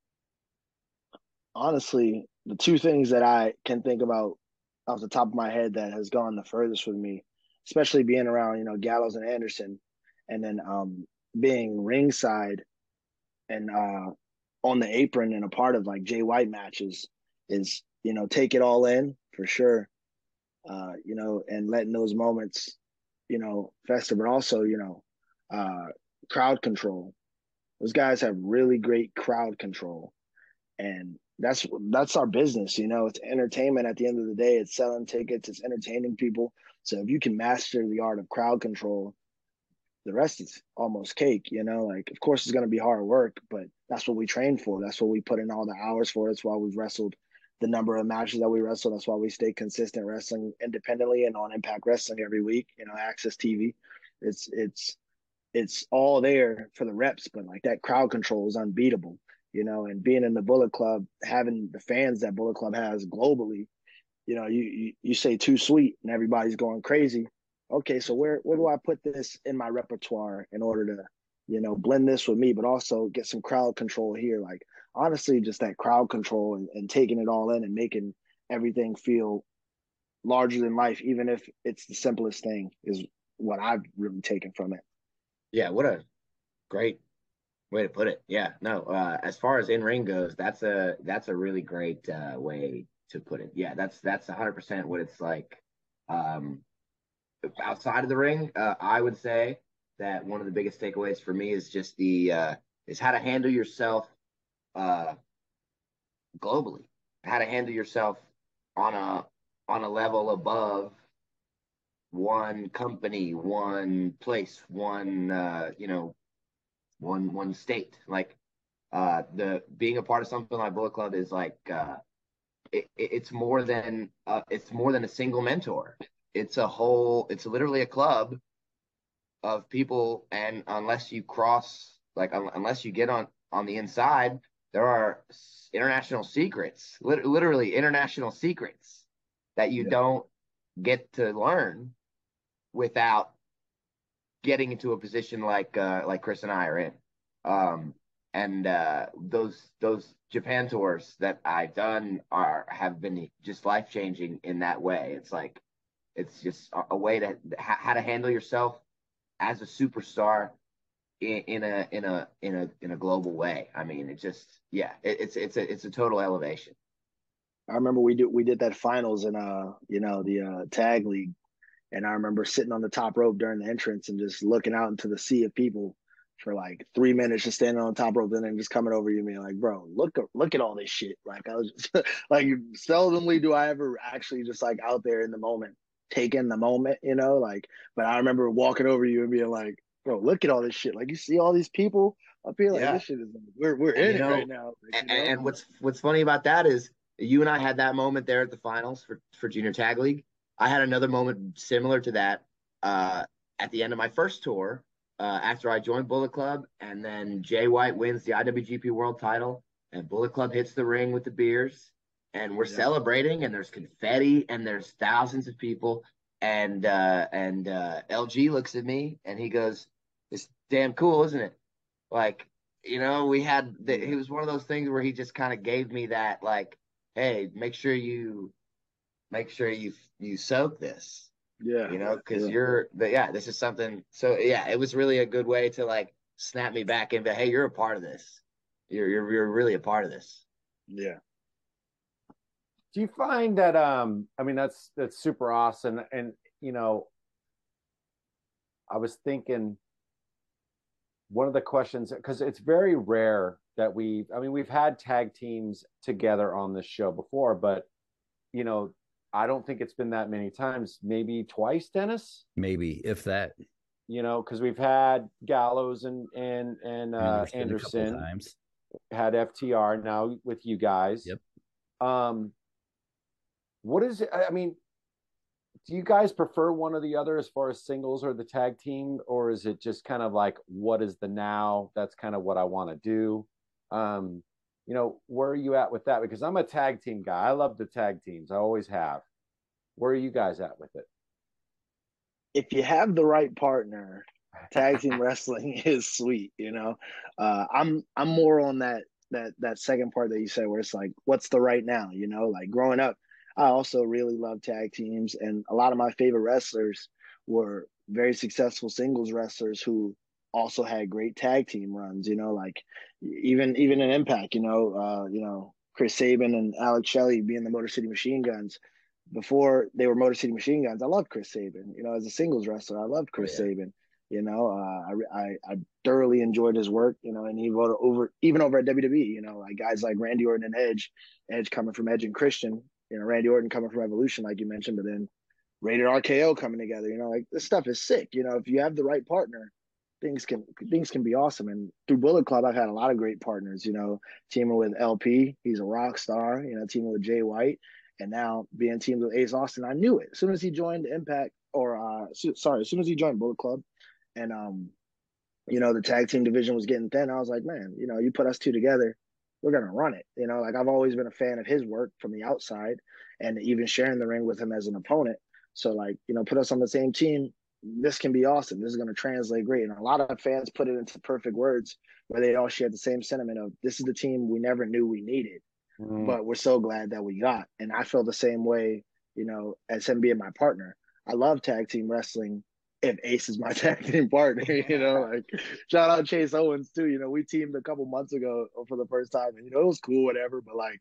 Honestly, the two things that I can think about off the top of my head that has gone the furthest with me, especially being around, you know, Gallows and Anderson, and then um, being ringside and uh, on the apron and a part of like Jay White matches, is, you know, take it all in for sure, uh, you know, and letting those moments, you know, fester, but also, you know, uh, crowd control. Those guys have really great crowd control, and that's that's our business. You know, it's entertainment at the end of the day. It's selling tickets, it's entertaining people. So if you can master the art of crowd control, the rest is almost cake. You know, like, of course it's going to be hard work, but that's what we train for. That's what we put in all the hours for. That's why we've wrestled the number of matches that we wrestle. That's why we stay consistent wrestling independently and on Impact Wrestling every week, you know, Access T V. It's it's it's all there for the reps, but like that crowd control is unbeatable, you know, and being in the Bullet Club, having the fans that Bullet Club has globally, you know, you you, you say Too Sweet and everybody's going crazy. Okay, so where where do I put this in my repertoire in order to, you know, blend this with me, but also get some crowd control here? Like, honestly, just that crowd control and, and taking it all in and making everything feel larger than life, even if it's the simplest thing, is what I've really taken from it. Yeah, what a great way to put it. Yeah, no, uh, as far as in-ring goes, that's a that's a really great uh, way to put it. Yeah, that's that's one hundred percent what it's like. Um, outside of the ring, uh, I would say that one of the biggest takeaways for me is just the uh, is how to handle yourself uh, globally, how to handle yourself on a on a level above one company, one place, one uh, you know, one one state. Like uh, the being a part of something like Bullet Club is like uh, it, it's more than uh, it's more than a single mentor. It's a whole. It's literally a club of people, and unless you cross, like un- unless you get on on the inside, there are international secrets, lit- literally international secrets that you yeah. don't get to learn without getting into a position like uh, like Chris and I are in. Um, and uh, those those Japan tours that I've done are have been just life changing in that way. It's like it's just a, a way to how to handle yourself as a superstar in, in a in a in a in a global way. I mean, it just yeah, it, it's it's a it's a total elevation. I remember we did we did that finals in uh you know the uh, tag league, and I remember sitting on the top rope during the entrance and just looking out into the sea of people for like three minutes, just standing on the top rope, and then just coming over you and being like, bro, look look at all this shit. Like I was just, like, seldomly do I ever actually just like out there in the moment, taking the moment, you know, like, but I remember walking over you and being like, bro, look at all this shit. Like, you see all these people up here, like yeah. this shit is, we're, we're in know, it right now. Like, and, and what's, what's funny about that is you and I had that moment there at the finals for, for Junior Tag League. I had another moment similar to that uh, at the end of my first tour uh, after I joined Bullet Club, and then Jay White wins the I W G P World title, and Bullet Club hits the ring with the beers, and we're yeah. celebrating, and there's confetti, and there's thousands of people, and uh, and uh, L G looks at me, and he goes, "It's damn cool, isn't it?" Like, you know, we had the, it was one of those things where he just kind of gave me that, like, hey, make sure you make sure you you soak this. Yeah. You know, because yeah. you're but yeah, this is something. So yeah, it was really a good way to like snap me back in, but hey, you're a part of this. You're you're you're really a part of this. Yeah. Do you find that um I mean that's that's super awesome, and you know, I was thinking one of the questions, because it's very rare that we, I mean, we've had tag teams together on this show before, but, you know, I don't think it's been that many times, maybe twice, Dennis? Maybe, if that. You know, because we've had Gallows and and and uh, Anderson, Anderson, a couple times. Had F T R now with you guys. Yep. Um, what is it? I mean, do you guys prefer one or the other as far as singles or the tag team, or is it just kind of like, what is the now? That's kind of what I want to do. Um, you know, where are you at with that? Because I'm a tag team guy. I love the tag teams. I always have. Where are you guys at with it? If you have the right partner, tag team wrestling is sweet. You know, uh, I'm I'm more on that that that second part that you said, where it's like, what's the right now? You know, like growing up, I also really love tag teams, and a lot of my favorite wrestlers were very successful singles wrestlers who also had great tag team runs. You know, like even even in Impact, you know, uh, you know, Chris Sabin and Alex Shelley being the Motor City Machine Guns. Before they were Motor City Machine Guns, I loved Chris Sabin. You know, as a singles wrestler, I loved Chris oh, yeah. Sabin. You know, uh, I, I I thoroughly enjoyed his work. You know, and he wrote over even over at W W E. You know, like guys like Randy Orton and Edge, Edge coming from Edge and Christian. You know, Randy Orton coming from Evolution, like you mentioned, but then Rated R K O coming together. You know, like this stuff is sick. You know, if you have the right partner, things can things can be awesome. And through Bullet Club, I've had a lot of great partners. You know, teaming with L P, he's a rock star. You know, teaming with Jay White. And now being teamed with Ace Austin, I knew it. As soon as he joined Impact, or uh, so, sorry, as soon as he joined Bullet Club, and um, you know, the tag team division was getting thin, I was like, man, you know, you put us two together, we're gonna run it. You know, like I've always been a fan of his work from the outside, and even sharing the ring with him as an opponent. So, like, you know, put us on the same team. This can be awesome. This is going to translate great. And a lot of fans put it into perfect words where they all share the same sentiment of this is the team we never knew we needed. Mm. But we're so glad that we got. And I feel the same way, you know, as him being my partner. I love tag team wrestling if Ace is my tag team partner, you know, like shout out Chase Owens too. You know, we teamed a couple months ago for the first time and, you know, it was cool, whatever, but like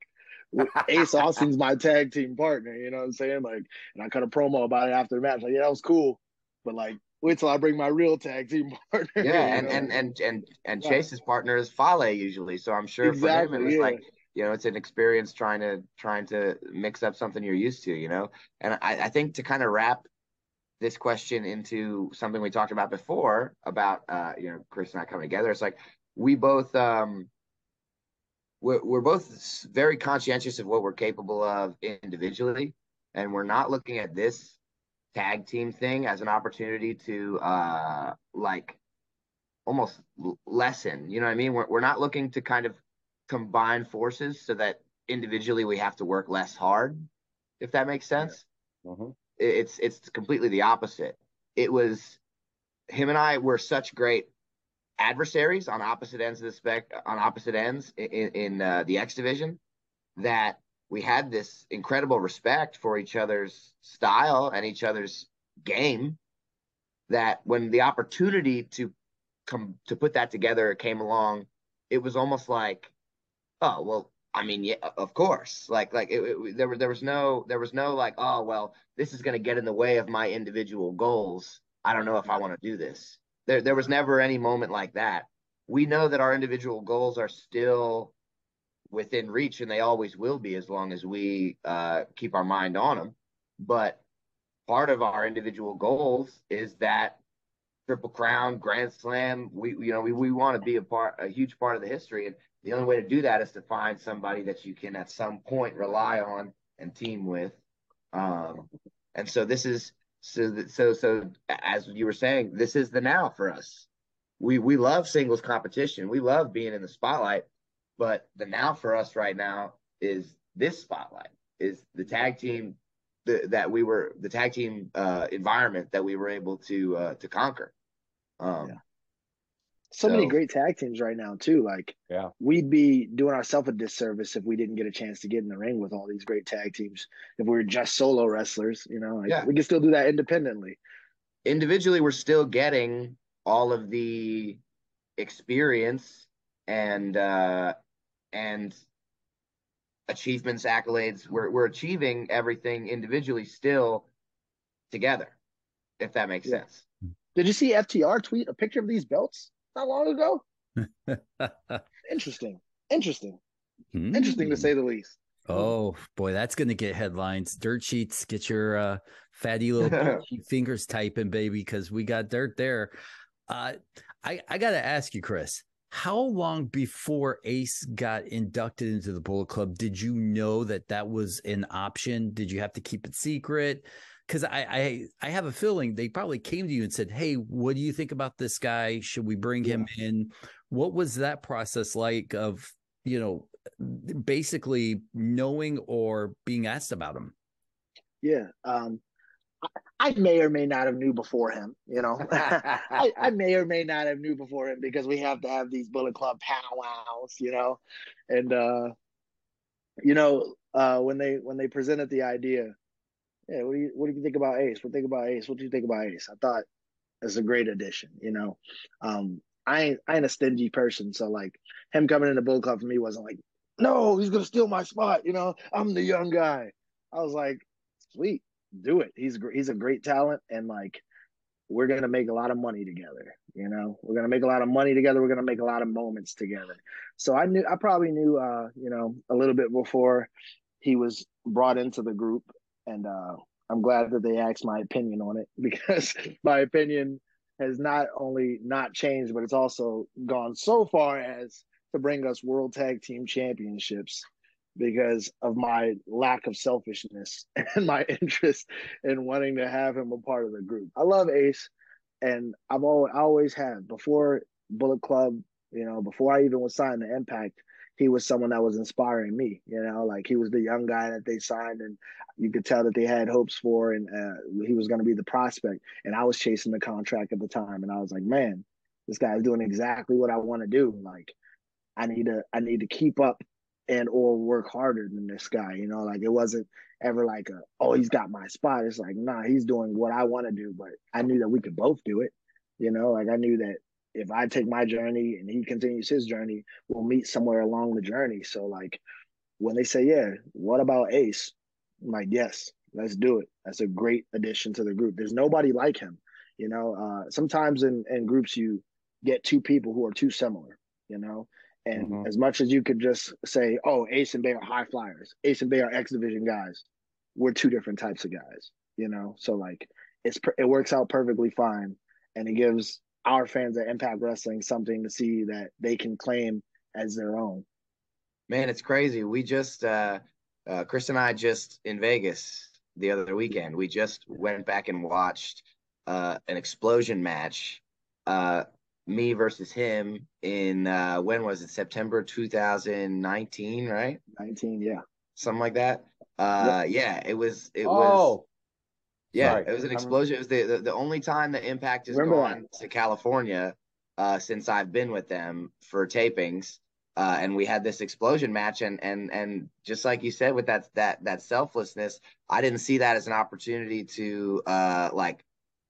Ace Austin's my tag team partner, you know what I'm saying? Like, and I cut a promo about it after the match. Like, yeah, that was cool. But like, wait till I bring my real tag team partner. Yeah. And, and, and, and, and Chase's partner is Fale usually. So I'm sure exactly, for him, it was yeah. like, you know, it's an experience trying to trying to mix up something you're used to, you know. And I, I think to kind of wrap this question into something we talked about before about, uh, you know, Chris and I coming together, it's like we both um, we're, we're both very conscientious of what we're capable of individually, and we're not looking at this tag team thing as an opportunity to uh, like almost lessen. You know what I mean? We're we're not looking to kind of combine forces so that individually we have to work less hard, if that makes sense. Yeah. Mm-hmm. It's it's completely the opposite. It was him and I were such great adversaries on opposite ends of the spec on opposite ends in, in uh, the X division that we had this incredible respect for each other's style and each other's game, that when the opportunity to come to put that together came along, it was almost like, oh, well, I mean, yeah, of course. Like, like it, it, there, there was no, there was no like, oh, well, this is going to get in the way of my individual goals. I don't know if I want to do this. There, there was never any moment like that. We know that our individual goals are still within reach, and they always will be as long as we uh, keep our mind on them. But part of our individual goals is that Triple Crown, Grand Slam. We, you know, we we want to be a part, a huge part of the history, and the only way to do that is to find somebody that you can at some point rely on and team with. Um, and so this is so that, so so as you were saying, this is the now for us. We we love singles competition. We love being in the spotlight, but the now for us right now is this spotlight, is the tag team the, that we were the tag team uh, environment that we were able to uh, to conquer. Um, yeah. So, so many great tag teams right now too. Like, yeah, we'd be doing ourselves a disservice if we didn't get a chance to get in the ring with all these great tag teams. If we were just solo wrestlers, you know, like, yeah. we can still do that independently. Individually, we're still getting all of the experience and uh, and achievements, accolades. We're we're achieving everything individually still together, if that makes yeah. sense. Did you see F T R tweet a picture of these belts? not long ago. Interesting. Interesting. Mm. Interesting to say the least. Oh boy, that's going to get headlines. Dirt sheets, get your uh, fatty little dirt sheet fingers typing, baby, because we got dirt there. Uh, I I got to ask you, Chris, how long before Ace got inducted into the Bullet Club did you know that that was an option? Did you have to keep it secret? Because I, I I have a feeling they probably came to you and said, "Hey, what do you think about this guy? Should we bring yeah. him in?" What was that process like? Of you know. basically knowing or being asked about him? Yeah. Um, I, I may or may not have knew before him, you know, I, I may or may not have knew before him because we have to have these Bullet Club powwows, you know, and, uh, you know, uh, when they, when they presented the idea, yeah, what do you, what do you think about Ace? What do you think about Ace? What do you think about Ace? I thought it's a great addition, you know. Um, I ain't, I ain't a stingy person. So like him coming in the Bullet Club for me wasn't like, no, he's gonna steal my spot. You know, I'm the young guy. I was like, sweet, do it. He's he's a great talent, and like, we're gonna make a lot of money together. You know, we're gonna make a lot of money together. We're gonna make a lot of moments together. So I knew, I probably knew, uh, you know, a little bit before he was brought into the group, and uh, I'm glad that they asked my opinion on it because my opinion has not only not changed, but it's also gone so far as to bring us World Tag Team Championships because of my lack of selfishness and my interest in wanting to have him a part of the group. I love Ace, and I've always, I always have. Before Bullet Club, you know, before I even was signed to Impact, he was someone that was inspiring me, you know, like he was the young guy that they signed and you could tell that they had hopes for, and uh, he was going to be the prospect. And I was chasing the contract at the time. And I was like, man, this guy's doing exactly what I want to do. Like, I need to, I need to keep up and or work harder than this guy, you know, like it wasn't ever like, a, oh, he's got my spot. It's like, nah, he's doing what I want to do, but I knew that we could both do it. You know, like I knew that if I take my journey and he continues his journey, we'll meet somewhere along the journey. So like when they say, yeah, what about Ace? I'm like, yes, let's do it. That's a great addition to the group. There's nobody like him. You know, uh, sometimes in, in groups, you get two people who are too similar, you know, and mm-hmm. as much as you could just say, oh, Ace and Bay are high flyers, Ace and Bay are X division guys, we're two different types of guys, you know? So like it's, it works out perfectly fine. And it gives our fans at Impact Wrestling something to see that they can claim as their own. Man, it's crazy. We just, uh, uh, Chris and I just in Vegas the other weekend, we just went back and watched uh, an Explosion match, uh, me versus him in, uh, when was it? September two thousand nineteen, right? nineteen, yeah. Something like that. Uh, yep. Yeah, it was, it oh. was. Yeah, Sorry. It was an explosion. It was the, the, the only time that Impact has Remember gone that. to California uh, since I've been with them for tapings. Uh, and we had this explosion match, and and and just like you said, with that that that selflessness, I didn't see that as an opportunity to uh, like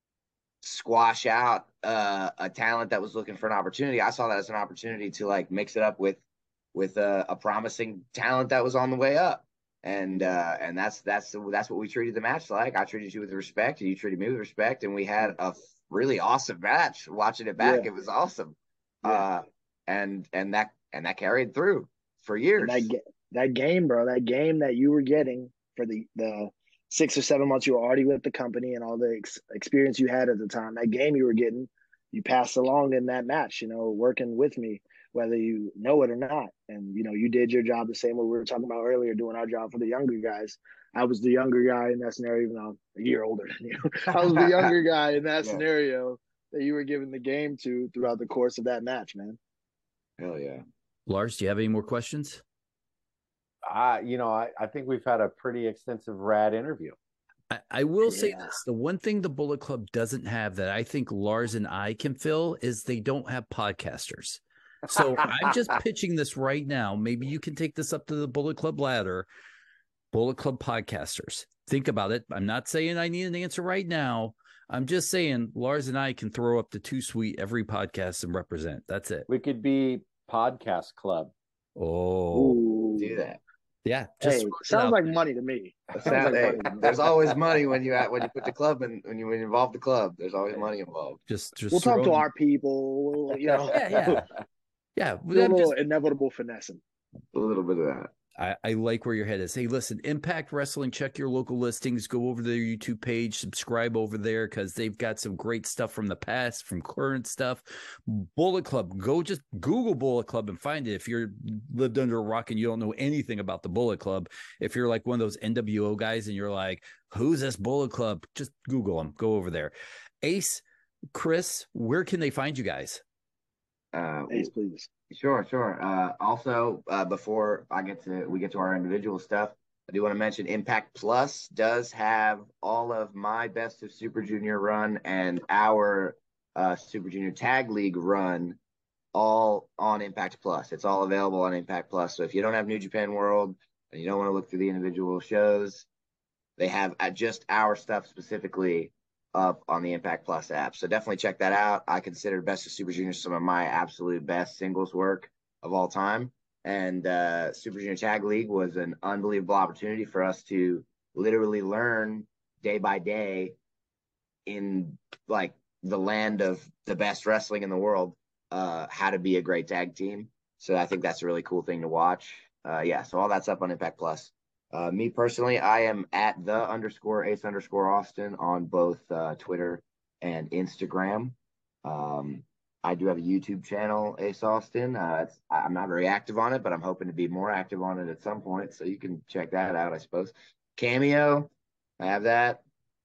squash out uh, a talent that was looking for an opportunity. I saw that as an opportunity to like mix it up with with a, a promising talent that was on the way up, and uh, and that's that's that's what we treated the match like. I treated you with respect, and you treated me with respect, and we had a really awesome match. Watching it back, Yeah. it was awesome, Yeah. uh, and and that. And that carried through for years. And that that game, bro, that game that you were getting for the, the six or seven months you were already with the company and all the ex- experience you had at the time, that game you were getting, you passed along in that match, you know, working with me, whether you know it or not. And, you know, you did your job the same way we were talking about earlier, doing our job for the younger guys. I was the younger guy in that scenario, even though I'm a year older than you. I was the younger guy in that yeah. scenario that you were giving the game to throughout the course of that match, man. Hell yeah. Lars, do you have any more questions? Uh, you know, I, I think we've had a pretty extensive rad interview. I, I will yeah. say this. The one thing the Bullet Club doesn't have that I think Lars and I can fill is they don't have podcasters. So I'm just pitching this right now. Maybe you can take this up to the Bullet Club ladder. Bullet Club podcasters. Think about it. I'm not saying I need an answer right now. I'm just saying Lars and I can throw up the two sweet every podcast and represent. That's it. We could be Podcast Club. Oh, do that. Yeah, just hey, sounds like money to me. Sounds like hey, money to me. There's always money when you at when you put the club in when you when you involve the club. There's always money involved. Just, just we'll talk to our people. You know, yeah, yeah, yeah. A little just, inevitable finessing. A little bit of that. I, I like where your head is. Hey, listen, Impact Wrestling, check your local listings. Go over to their YouTube page, subscribe over there because they've got some great stuff from the past, from current stuff. Bullet Club, go just Google Bullet Club and find it. If you're lived under a rock and you don't know anything about the Bullet Club, if you're like one of those N W O guys and you're like, who's this Bullet Club? Just Google them. Go over there. Ace, Chris, where can they find you guys? Uh, Ace, please. Sure, sure. Uh, also, uh, before I get to we get to our individual stuff, I do want to mention Impact Plus does have all of my Best of Super Junior run and our uh, Super Junior Tag League run all on Impact Plus. It's all available on Impact Plus. So if you don't have New Japan World and you don't want to look through the individual shows, they have uh, just our stuff specifically up on the Impact Plus app. So definitely check that out. I consider Best of Super Junior some of my absolute best singles work of all time. And uh, Super Junior Tag League was an unbelievable opportunity for us to literally learn day by day in like the land of the best wrestling in the world, uh, how to be a great tag team. So I think that's a really cool thing to watch. Uh, yeah, so all that's up on Impact Plus. Uh, me personally, I am at the underscore ace underscore Austin on both uh, Twitter and Instagram. Um, I do have a YouTube channel, Ace Austin. Uh, it's, I'm not very active on it, but I'm hoping to be more active on it at some point. So you can check that out, I suppose. Cameo, I have that.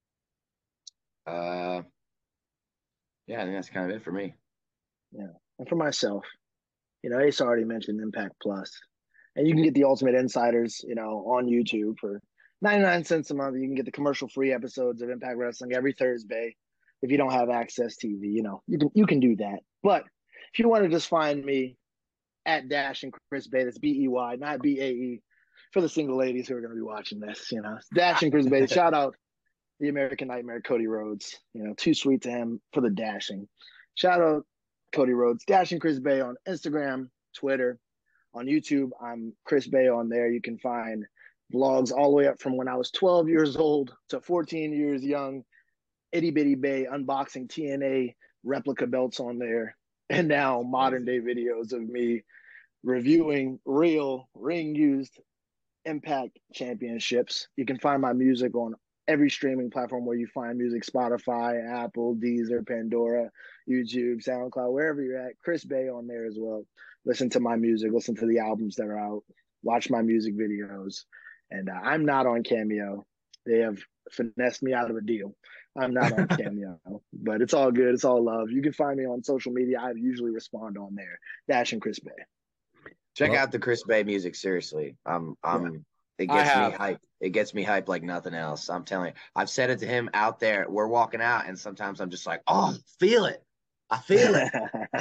Uh, yeah, I think that's kind of it for me. Yeah, and for myself, you know, Ace already mentioned Impact Plus. And you can get the Ultimate Insiders, you know, on YouTube for ninety-nine cents a month. You can get the commercial-free episodes of Impact Wrestling every Thursday. If you don't have Access T V, you know, you can you can do that. But if you want to just find me at Dash and Chris Bay, that's B E Y, not B A E, for the single ladies who are going to be watching this, you know. Dash and Chris Bay. Shout out the American Nightmare, Cody Rhodes. You know, too sweet to him for the dashing. Shout out Cody Rhodes. Dash and Chris Bay on Instagram, Twitter. On YouTube, I'm Chris Bay on there. You can find vlogs all the way up from when I was twelve years old to fourteen years young, itty bitty Bay unboxing T N A replica belts on there. And now modern day videos of me reviewing real ring used Impact championships. You can find my music on every streaming platform where you find music, Spotify, Apple, Deezer, Pandora, YouTube, SoundCloud, wherever you're at. Chris Bay on there as well. Listen to my music, listen to the albums that are out, watch my music videos. And uh, I'm not on Cameo. They have finessed me out of a deal. I'm not on Cameo, but it's all good. It's all love. You can find me on social media. I usually respond on there. Dash and Chris Bay. Check well, out the Chris Bay music. Seriously. I'm, I'm, yeah. It gets me hyped. It gets me hyped like nothing else. I'm telling you, I've said it to him out there. We're walking out and sometimes I'm just like, oh, feel it. I feel it.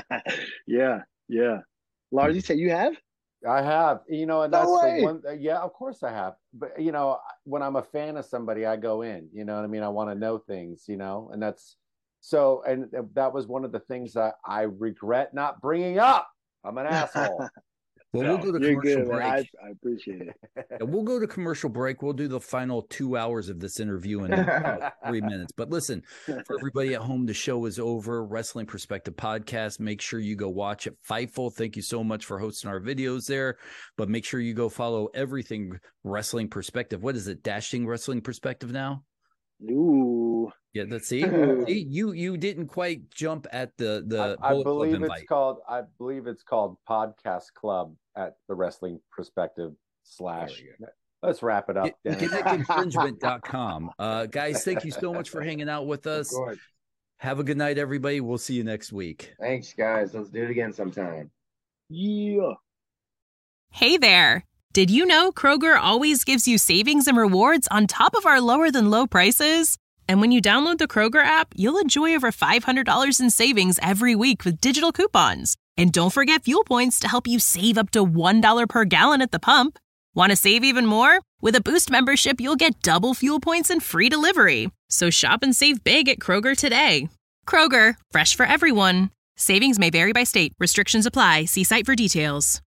yeah. Yeah. Lars, you say you have? I have, you know, and that's no way. the one. Yeah, of course I have. But, you know, when I'm a fan of somebody, I go in, you know what I mean? I want to know things, you know, and that's so, and that was one of the things that I regret not bringing up. I'm an asshole. Well, no, we'll go to commercial good, break. I, I appreciate it. And we'll go to commercial break. We'll do the final two hours of this interview in uh, three minutes. But listen, for everybody at home, the show is over. Wrestling Perspective Podcast. Make sure you go watch it. Fightful, thank you so much for hosting our videos there. But make sure you go follow everything Wrestling Perspective. What is it? Dashing Wrestling Perspective now? Ooh. Yeah, let's see. you you didn't quite jump at the the I, I believe it's called I believe it's called Podcast Club at the Wrestling Perspective slash. Let's wrap it up. Gimmick Infringement dot com. Uh guys, thank you so much for hanging out with us. Have a good night, everybody. We'll see you next week. Thanks, guys. Let's do it again sometime. Yeah. Hey there. Did you know Kroger always gives you savings and rewards on top of our lower than low prices? And when you download the Kroger app, you'll enjoy over five hundred dollars in savings every week with digital coupons. And don't forget fuel points to help you save up to one dollar per gallon at the pump. Want to save even more? With a Boost membership, you'll get double fuel points and free delivery. So shop and save big at Kroger today. Kroger, fresh for everyone. Savings may vary by state. Restrictions apply. See site for details.